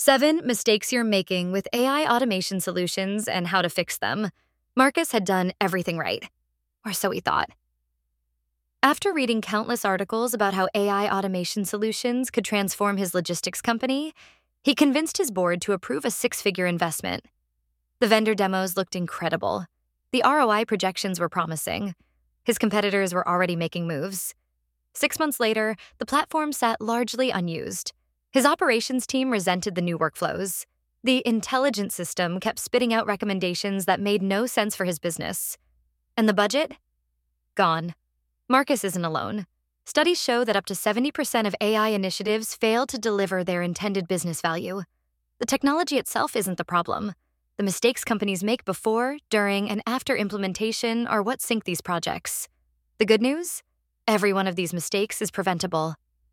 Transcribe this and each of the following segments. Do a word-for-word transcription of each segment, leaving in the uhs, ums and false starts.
Seven mistakes you're making with A I automation solutions and how to fix them. Marcus had done everything right. Or so he thought. After reading countless articles about how A I automation solutions could transform his logistics company, he convinced his board to approve a six-figure investment. The vendor demos looked incredible. The R O I projections were promising. His competitors were already making moves. Six months later, the platform sat largely unused. His operations team resented the new workflows. The intelligence system kept spitting out recommendations that made no sense for his business. And the budget? Gone. Marcus isn't alone. Studies show that up to seventy percent of A I initiatives fail to deliver their intended business value. The technology itself isn't the problem. The mistakes companies make before, during, and after implementation are what sink these projects. The good news? Every one of these mistakes is preventable.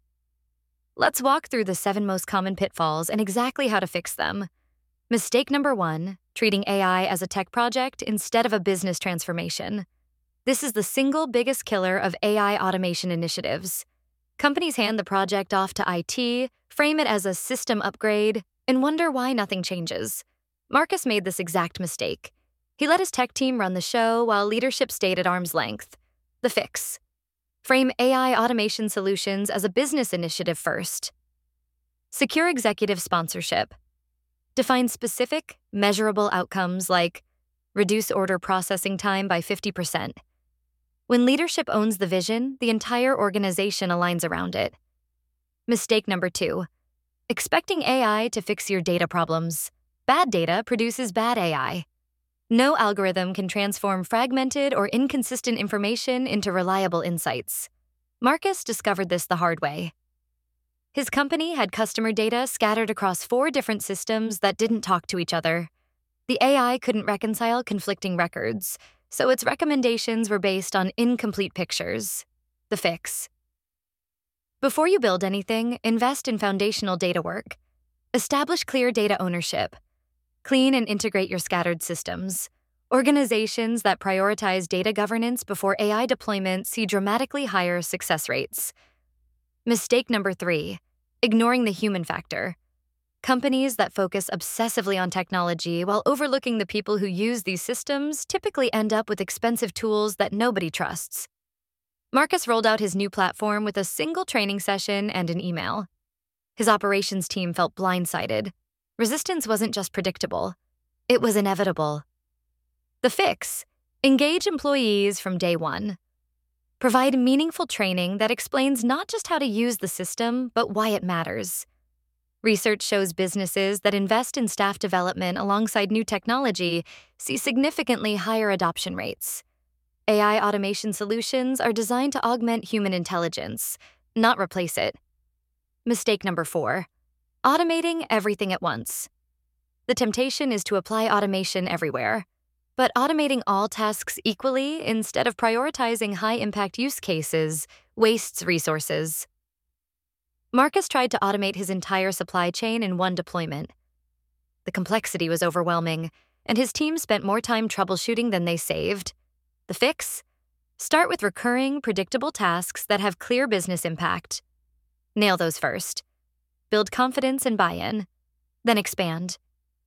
Let's walk through the seven most common pitfalls and exactly how to fix them. Mistake number one, treating A I as a tech project instead of a business transformation. This is the single biggest killer of A I automation initiatives. Companies hand the project off to I T, frame it as a system upgrade, and wonder why nothing changes. Marcus made this exact mistake. He let his tech team run the show while leadership stayed at arm's length. The fix: frame A I automation solutions as a business initiative first. Secure executive sponsorship. Define specific, measurable outcomes like reduce order processing time by fifty percent. When leadership owns the vision, the entire organization aligns around it. Mistake number two, expecting A I to fix your data problems. Bad data produces bad A I. No algorithm can transform fragmented or inconsistent information into reliable insights. Marcus discovered this the hard way. His company had customer data scattered across four different systems that didn't talk to each other. The A I couldn't reconcile conflicting records, so its recommendations were based on incomplete pictures. The fix: before you build anything, invest in foundational data work. Establish clear data ownership. Clean and integrate your scattered systems. Organizations that prioritize data governance before A I deployment see dramatically higher success rates. Mistake number three, ignoring the human factor. Companies that focus obsessively on technology while overlooking the people who use these systems typically end up with expensive tools that nobody trusts. Marcus rolled out his new platform with a single training session and an email. His operations team felt blindsided. Resistance wasn't just predictable, it was inevitable. The fix: engage employees from day one. Provide meaningful training that explains not just how to use the system, but why it matters. Research shows businesses that invest in staff development alongside new technology see significantly higher adoption rates. A I automation solutions are designed to augment human intelligence, not replace it. Mistake number four, automating everything at once. The temptation is to apply automation everywhere, but automating all tasks equally instead of prioritizing high-impact use cases wastes resources. Marcus tried to automate his entire supply chain in one deployment. The complexity was overwhelming, and his team spent more time troubleshooting than they saved. The fix? Start with recurring, predictable tasks that have clear business impact. Nail those first. Build confidence and buy-in. Then expand.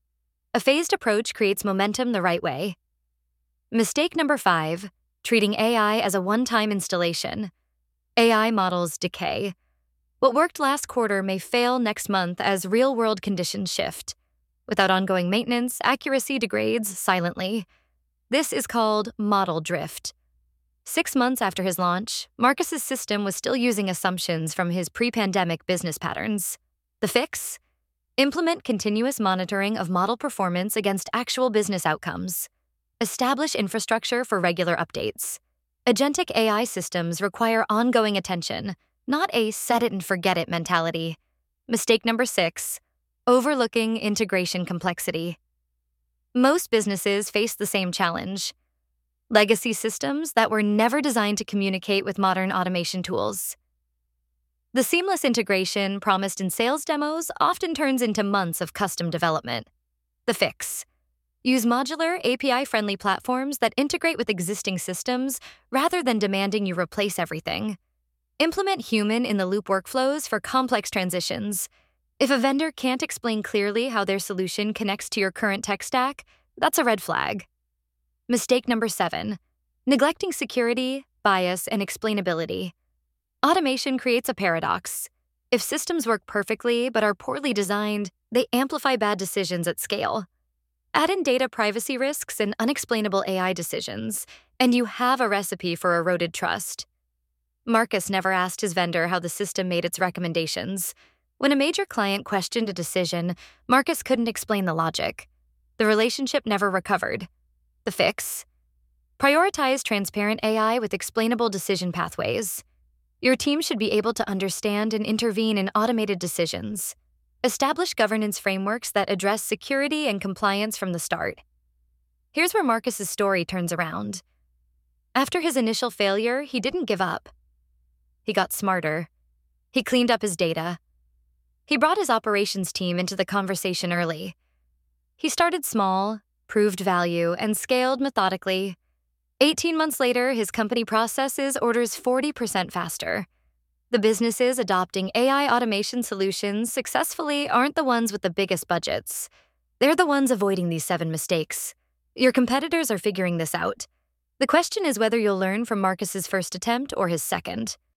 A phased approach creates momentum the right way. Mistake number five, treating A I as a one-time installation. A I models decay. What worked last quarter may fail next month as real-world conditions shift. Without ongoing maintenance, accuracy degrades silently. This is called model drift. Six months after his launch, Marcus's system was still using assumptions from his pre-pandemic business patterns. The fix? Implement continuous monitoring of model performance against actual business outcomes. Establish infrastructure for regular updates. Agentic A I systems require ongoing attention, not a set-it-and-forget-it mentality. Mistake number six, overlooking integration complexity. Most businesses face the same challenge. Legacy systems that were never designed to communicate with modern automation tools. The seamless integration promised in sales demos often turns into months of custom development. The fix: use modular, A P I-friendly platforms that integrate with existing systems rather than demanding you replace everything. Implement human-in-the-loop workflows for complex transitions. If a vendor can't explain clearly how their solution connects to your current tech stack, that's a red flag. Mistake number seven, neglecting security, bias, and explainability. Automation creates a paradox. If systems work perfectly but are poorly designed, they amplify bad decisions at scale. Add in data privacy risks and unexplainable A I decisions, and you have a recipe for eroded trust. Marcus never asked his vendor how the system made its recommendations. When a major client questioned a decision, Marcus couldn't explain the logic. The relationship never recovered. The fix? Prioritize transparent A I with explainable decision pathways. Your team should be able to understand and intervene in automated decisions. Establish governance frameworks that address security and compliance from the start. Here's where Marcus's story turns around. After his initial failure, he didn't give up. He got smarter. He cleaned up his data. He brought his operations team into the conversation early. He started small, proved value, and scaled methodically. eighteen months later, his company processes orders forty percent faster. The businesses adopting A I automation solutions successfully aren't the ones with the biggest budgets. They're the ones avoiding these seven mistakes. Your competitors are figuring this out. The question is whether you'll learn from Marcus's first attempt or his second.